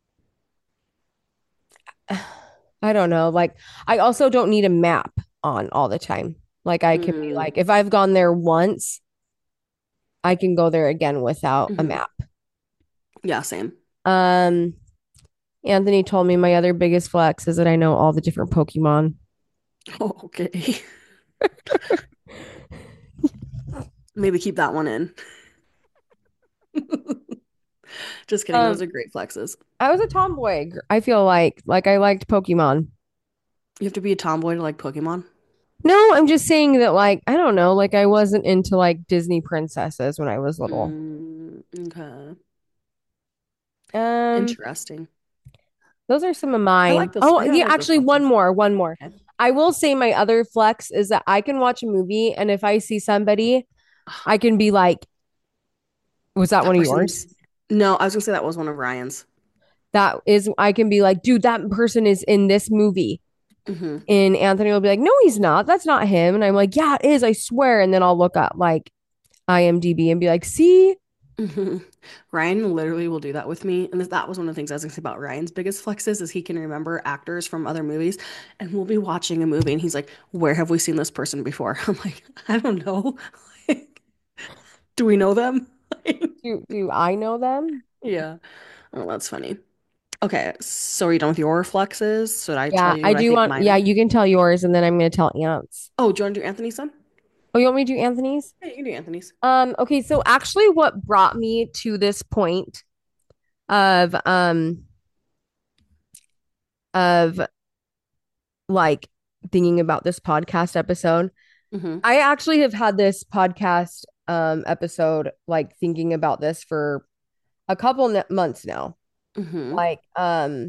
I don't know. Like, I also don't need a map on all the time. Like, I can be Mm, like, if I've gone there once, I can go there again without a hmm. map. Yeah, same. Um, Anthony told me my other biggest flex is that I know all the different Pokemon. Oh, okay. Maybe keep that one in. Just kidding. Those Um, are great flexes. I was a tomboy. I feel like like I liked Pokemon. You have to be a tomboy to like Pokemon. No, I'm just saying that like I don't know, like I wasn't into like Disney princesses when I was little. Mm, okay. Um, Interesting. those are some of I like mine. those. Oh, I yeah, like those actually one flexes. more, one more. Okay. I will say my other flex is that I can watch a movie and if I see somebody, I can be like, was that That one of yours? person's. No, I was gonna say that was one of Ryan's. That is, I can be like, dude, that person is in this movie. Hmm. And Anthony will be like, no, he's not. That's not him. And I'm like, yeah, it is. I swear. And then I'll look up like IMDb and be like, see, Hmm. Ryan literally will do that with me. And that was one of the things I was gonna say about Ryan's biggest flexes is he can remember actors from other movies. And we'll be watching a movie and he's like, where have we seen this person before? I'm like, I don't know. Like, do we know them? do, do I know them? Yeah. Oh, that's funny. Okay, so are you done with your flexes? Should I tell Yeah, you I what I do think want, mine yeah, are? you can tell yours and then I'm going to tell Ants. Oh, do you want to do Anthony's son? Oh, you want me to do Anthony's? Yeah, you can do Anthony's. Um, okay, so actually what brought me to this point of um of like thinking about this podcast episode, Mm-hmm. I actually have had this podcast um episode like thinking about this for a couple ne- months now. Mm-hmm. Like um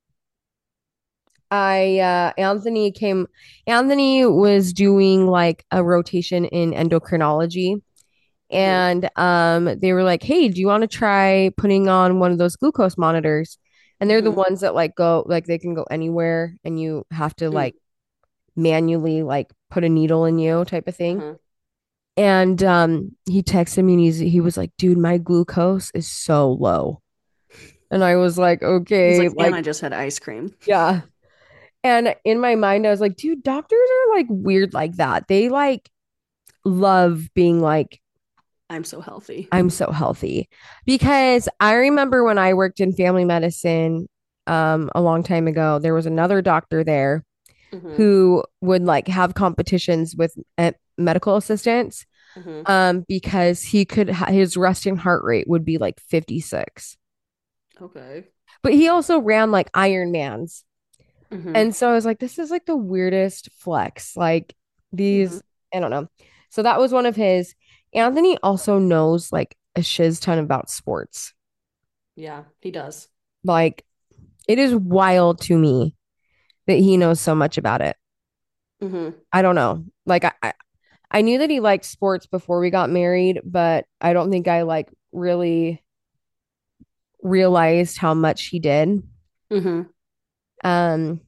I uh Anthony came Anthony was doing like a rotation in endocrinology Mm-hmm. and um they were like, "Hey, do you want to try putting on one of those glucose monitors?" And they're the Mm-hmm. ones that like go like they can go anywhere and you have to Mm. like manually like put a needle in you type of thing. Uh-huh. And um he texted me and he's he was like, "Dude, my glucose is so low." And I was like, He's "Okay, like, and like I just had ice cream. yeah." And in my mind, I was like, dude, doctors are like weird like that. They like love being like, I'm so healthy. I'm so healthy. Because I remember when I worked in family medicine um, a long time ago, there was another doctor there Mm-hmm. who would like have competitions with uh, medical assistants Mm-hmm. um, because he could, ha- his resting heart rate would be like fifty-six. Okay. But he also ran like Ironmans. Mm-hmm. And so I was like, this is like the weirdest flex. Like Mm-hmm. these, I don't know. So that was one of his. Anthony also knows like a shiz ton about sports. Yeah, he does. Like it is wild to me that he knows so much about it. Mm-hmm. I don't know. Like I, I, I knew that he liked sports before we got married, but I don't think I like really realized how much he did. Mm-hmm. Um,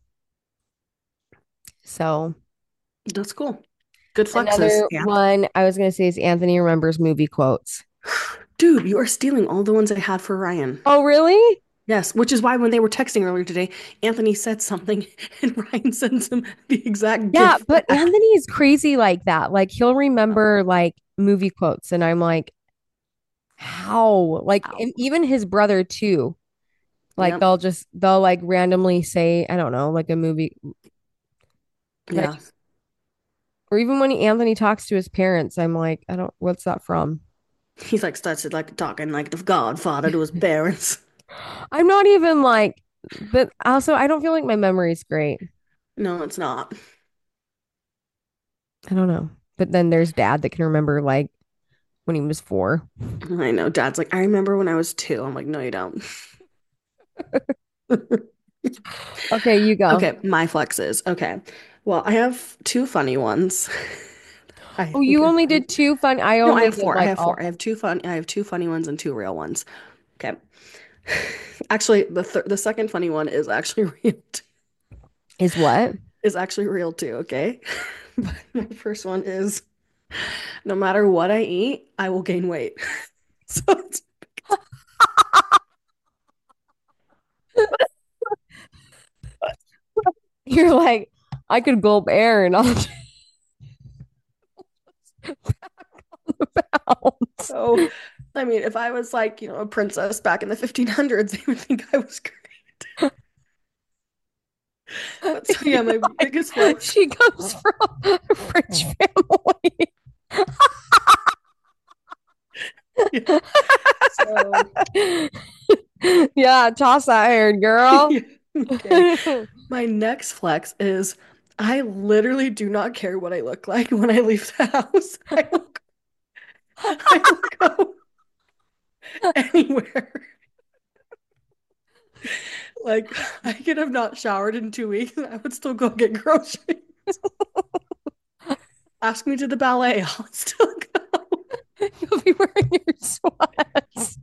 so That's cool. Good flexes. another Yeah. one I was gonna say is Anthony remembers movie quotes. Dude, you are stealing all the ones I had for Ryan. Oh, really? Yes, which is why when they were texting earlier today, Anthony said something and Ryan sends him the exact Yeah, gift but back. Anthony is crazy like that. Like he'll remember like movie quotes, and I'm like, how? Like, Wow. and even his brother too. Like Yep. they'll just they'll like randomly say, I don't know, like a movie. And I Yeah. just, or even when he, Anthony talks to his parents, I'm like, I don't, what's that from? He's like started like talking like the Godfather to his parents. I'm not even like, but also I don't feel like my memory's great. No, it's not. I don't know. But then there's dad that can remember like when he was four. I know. Dad's like, I remember when I was two. I'm like, no, you don't. Okay, you go. Okay, my flexes. Okay. Well, I have two funny ones. I Oh, think you are only funny. did two fun. I No, I only have did four. I like have all four. I fun. have two fun. I have two funny ones and two real ones. Okay. Actually, the th the second funny one is actually real. too. Is what? is actually real too, okay? But my first one is no matter what I eat, I will gain weight. So it's, You're like, I could gulp air and I'll just pounds. so, I mean, if I was like, you know, a princess back in the fifteen hundreds, they would think I was great. But so yeah, my biggest flex. She comes from a rich family. Yeah. So Yeah, toss that hair, girl. yeah. Okay. My next flex is I literally do not care what I look like when I leave the house. I will, I will go anywhere. Like I could have not showered in two weeks and I would still go get groceries. Ask me to the ballet, I'll still go. You'll be wearing your sweats.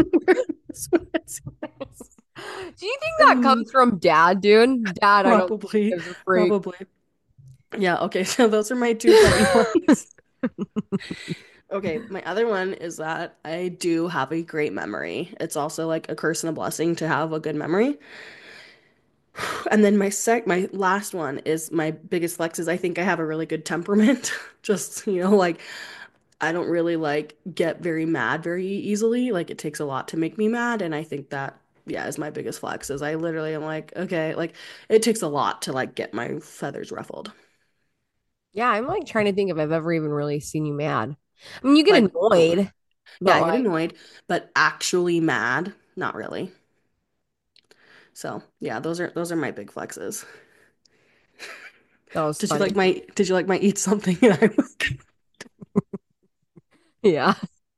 Do you think that Um, comes from dad, dude? Dad, I don't think Probably, is a freak. probably. Yeah, okay, so those are my two funny ones. Okay, my other one is that I do have a great memory. It's also like a curse and a blessing to have a good memory. And then my sec my last one is my biggest flex is I think I have a really good temperament. Just, you know, like I don't really like get very mad very easily. Like it takes a lot to make me mad, and I think that yeah, is my biggest flex is I literally am like, okay, like it takes a lot to like get my feathers ruffled. Yeah, I'm like trying to think if I've ever even really seen you mad. I mean, you get Like, annoyed, yeah, but I get like annoyed, but actually mad, not really. So, yeah, those are those are my big flexes. that was Did you like funny. my did you like my eat something and I was Yeah,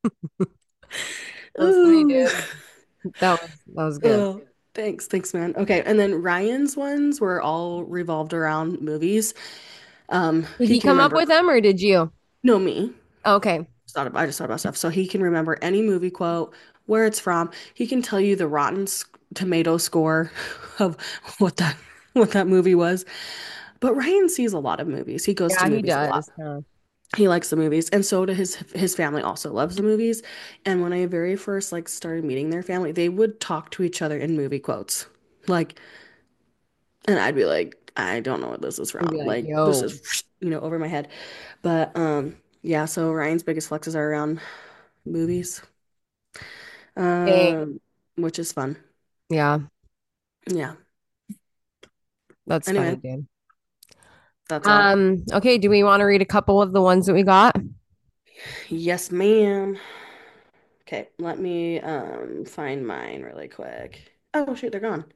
that was funny, Ooh. dude. That was that was good. Oh, thanks, thanks, man. Okay, and then Ryan's ones were all revolved around movies. Um, Did he he can come up remember with them or did you? no me. Okay. Just thought about, I just thought about stuff. So he can remember any movie quote, where it's from. He can tell you the Rotten s- Tomato score of what that what that movie was. But Ryan sees a lot of movies. He goes to Yeah, he movies a lot. does. Yeah. He likes the movies, and so do his his family also loves the movies. And when I very first like started meeting their family, they would talk to each other in movie quotes. Like, and I'd be like, I don't know what this is I'd be from. like, Like, this yo, is, you know, over my head. But um yeah, so Ryan's biggest flexes are around movies. dang. Um, which is fun. Yeah, Yeah. that's funny, Anyway, dude. that's all. Um, okay, do we want to read a couple of the ones that we got? Yes, ma'am. Okay, let me um find mine really quick. Oh shoot, they're gone.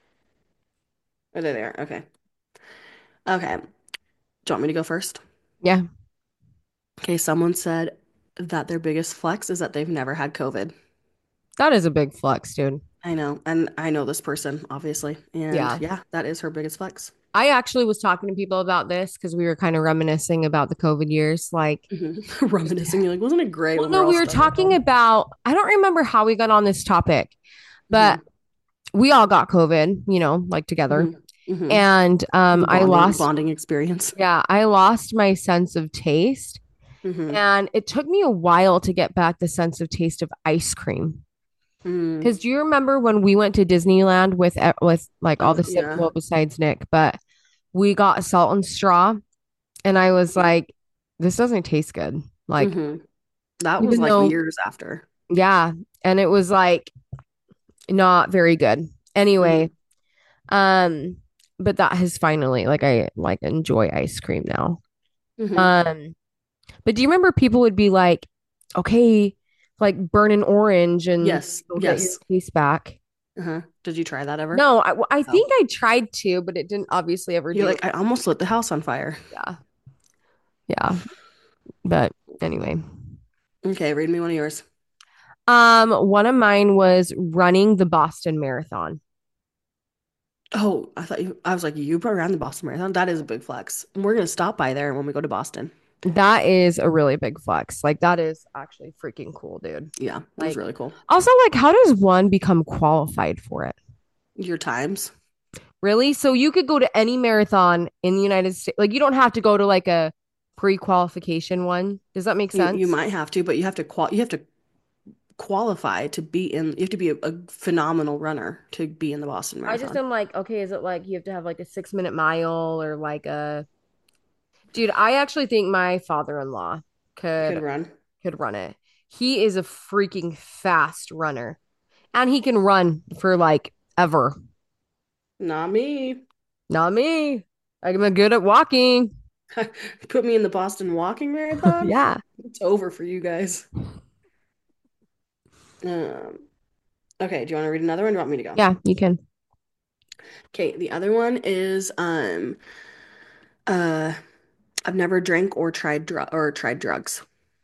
Oh, they're there. Okay. Okay. Do you want me to go first? Yeah, Okay, someone said that their biggest flex is that they've never had COVID. that is a big flex, dude. I know, and I know this person, obviously. And Yeah. yeah, that is her biggest flex. I actually was talking to people about this because we were kind of reminiscing about the COVID years. Like, Mhm. Reminiscing, you're like, wasn't it great well, when we were no, all we were stuck at talking home? about, I don't remember how we got on this topic, but Hmm. we all got COVID, you know, like together. Hmm. Hmm. And um, The I bonding lost, bonding experience. yeah, I lost my sense of taste. Hmm. And it took me a while to get back the sense of taste of ice cream. Mm. Because do you remember when we went to Disneyland with e- with like all Uh, the six, yeah. well, besides Nick, but we got salt and straw, and I was like, this doesn't taste good. Like, Hmm. That was even like though, years after. yeah, and it was like not very good. Hmm. Anyway, um, but that has finally like I like enjoy ice cream now. Hmm. Um, but do you remember people would be like, okay, like burn an orange and Yes. you'll get your Yes. taste back? Uh-huh. Did you try that ever? No, I, I Oh. think I tried to, but it didn't obviously ever You're do. like, I almost lit the house on fire. Yeah. Yeah. But anyway. Okay, read me one of yours. Um, one of mine was running the Boston Marathon. Oh, I thought you, I was like, you ran the Boston Marathon. That is a big flex. We're gonna stop by there when we go to Boston. That is a really big flex. Like that is actually freaking cool, dude. Yeah, it was Like really cool. also like how does one become qualified for it? Your times. Really? So you could go to any marathon in the United States. Like you don't have to go to like a pre-qualification one. Does that make You you sense? might have to, but you have to qual you have to qualify to be in. You have to be a, a phenomenal runner to be in the Boston I just Marathon. am like, okay, is it like you have to have like a six minute mile or like a dude, I actually think my father-in-law Could could run. could run it. He is a freaking fast runner. And he can run for like ever. Not me. Not me. I'm good at walking. Put me in the Boston Walking Marathon. Yeah. It's over for you guys. Um, okay, do you want to read another one? Or do you want me to go? Yeah, you can. Okay, the other one is um uh I've never drank or tried drug or tried drugs.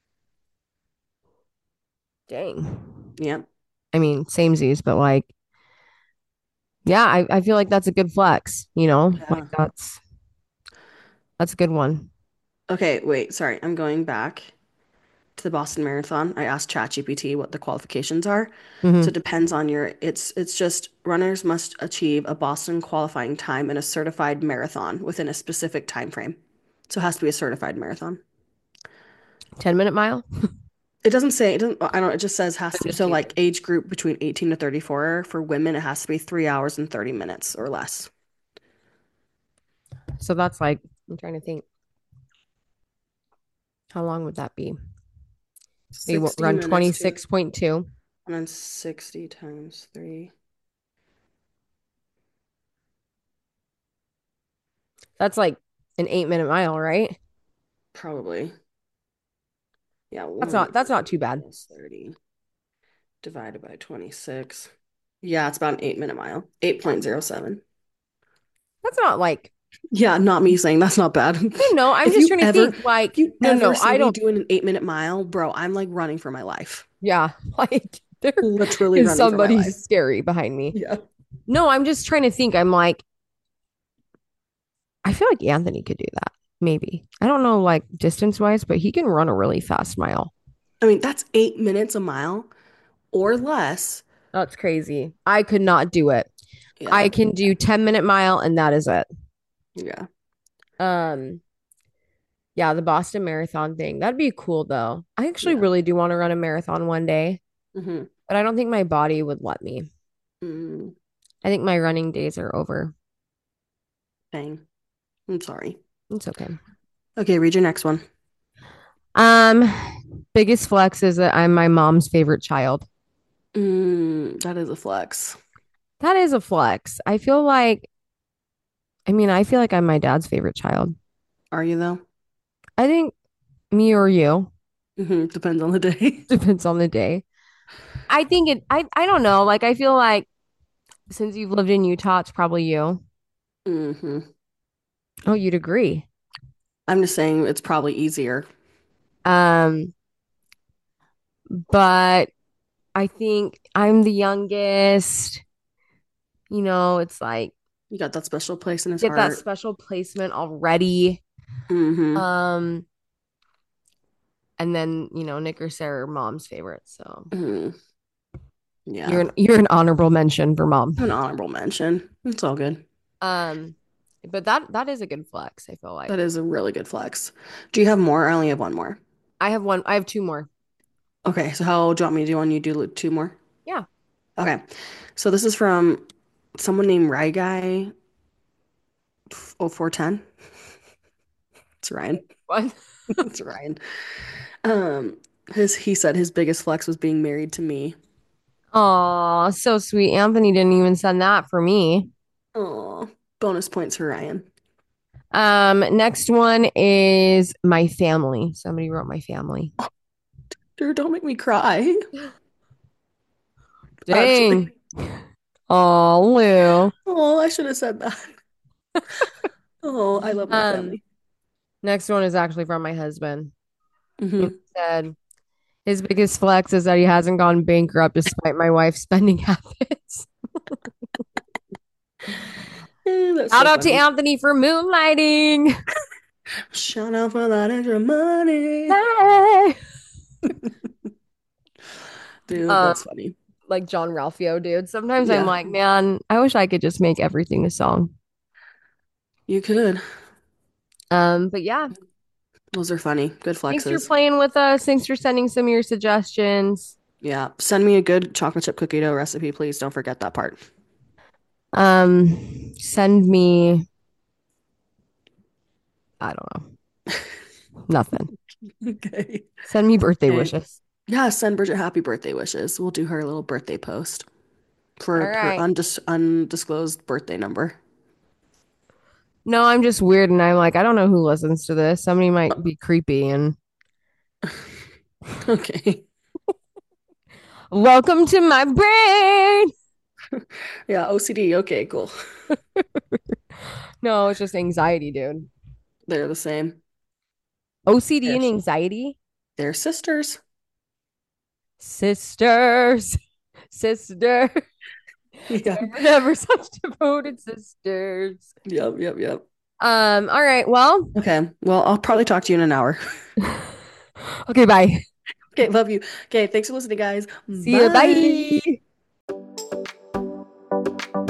Dang. Yep. I mean, samesies, but like, yeah, I, I feel like that's a good flex, you know? Like Yeah. that's that's a good one. Okay, wait, sorry. I'm going back to the Boston Marathon. I asked ChatGPT what the qualifications are. So Hmm. it depends on your it's it's just runners must achieve a Boston qualifying time in a certified marathon within a specific time frame. So it has to be a certified marathon. ten minute mile? It doesn't say it doesn't I don't it just says has I'm to just so like teasing. age group between eighteen to thirty-four for women it has to be three hours and thirty minutes or less. So that's like, I'm trying to think, how long would that be? You wa- sixty run minutes to twenty six point two. and then sixty times three. That's like an eight minute mile, right? Probably. Yeah, That's not that's not too one hundred bad. plus thirty divided by twenty-six. Yeah, it's about an eight minute mile. eight point zero seven. That's not like, Yeah, not me saying that's not bad. no, no, I'm If just you trying to ever think if like, you no, ever no, see I me don't, doing an eight minute mile, bro, I'm like running for my life. yeah, like there Literally is running for my somebody life. scary behind me. Yeah. No, I'm just trying to think. I'm like, I feel like Anthony could do that. Maybe. I don't know like distance wise, but he can run a really fast mile. I mean, that's eight minutes a mile or less. That's crazy. I could not do it. Yeah. I can do ten minute mile and that is it. Yeah. Um, yeah, the Boston Marathon thing. That'd be cool though. I actually Yeah. really do want to run a marathon one day, Mm-hmm. but I don't think my body would let me. Mm, I think my running days are over. dang. I'm sorry. It's okay. Okay, read your next one. Um, biggest flex is that I'm my mom's favorite child. Mm, that is a flex. That is a flex. I feel like, I mean, I feel like I'm my dad's favorite child. Are you though? I think me or you, Hmm. Depends on the day. depends on the day. I think it, I, I don't know. Like, I feel like since you've lived in Utah, it's probably you. Hmm. Oh, you'd agree. I'm just saying it's probably easier. Um, but I think I'm the youngest. You know, it's like You got that special place in his get that heart. special placement already. Hmm. Um, and then, you know, Nick or Sarah are mom's favorite. So Hmm. you're Yeah. an you're an honorable mention for mom. An honorable mention. It's all good. Um, but that that is a good flex, I feel like. That is a really good flex. Do you have more? I only have one more. I have one, I have two more. Okay, so how do you want me to do one? You do two more? Yeah. Okay. So this is from someone named Rai Guy oh four ten. It's Ryan. What? It's Ryan. Um, his he said his biggest flex was being married to me. Oh, so sweet. Anthony didn't even send that for me. Oh, bonus points for Ryan. Um, next one is my family. Somebody wrote my family. Dude, don't make me cry. Actually. Dang. Oh, Lou. Oh, I should have said that. Oh, I love my Um, family. next one is actually from my husband. He Hmm. said his biggest flex is that he hasn't gone bankrupt despite my wife's spending habits. Eh, that's Shout so out to funny. Anthony for moonlighting. Shout out for that extra money. Hey. Dude, Um, that's funny. like John Ralphio, dude. Sometimes I'm Yeah, like, man, I wish I could just make everything a song. you could. Um, but yeah, Those are funny. Good thanks for flexes. playing with us. Thanks for sending some of your suggestions. Yeah. Send me a good chocolate chip cookie dough recipe, please. Don't forget that part. Um, send me, I don't know, nothing. Okay. Send me birthday Okay. wishes. Yeah, send Bridget happy birthday wishes. We'll do her a little birthday post All for her right. undis undisclosed birthday number. No, I'm just weird and I'm like, I don't know who listens to this. Somebody might be creepy and Okay. welcome to my brain. Yeah, O C D. Okay, cool. No, it's just anxiety, dude. They're the same. O C D They're, and anxiety? they're sisters. Sisters. Sister. Yeah. We're never such devoted sisters. Yep, yep, yep. Um, all right, well, Okay. Well, I'll probably talk to you in an hour. okay, bye. Okay, love you. Okay, thanks for listening, guys. See you. Bye. Bye.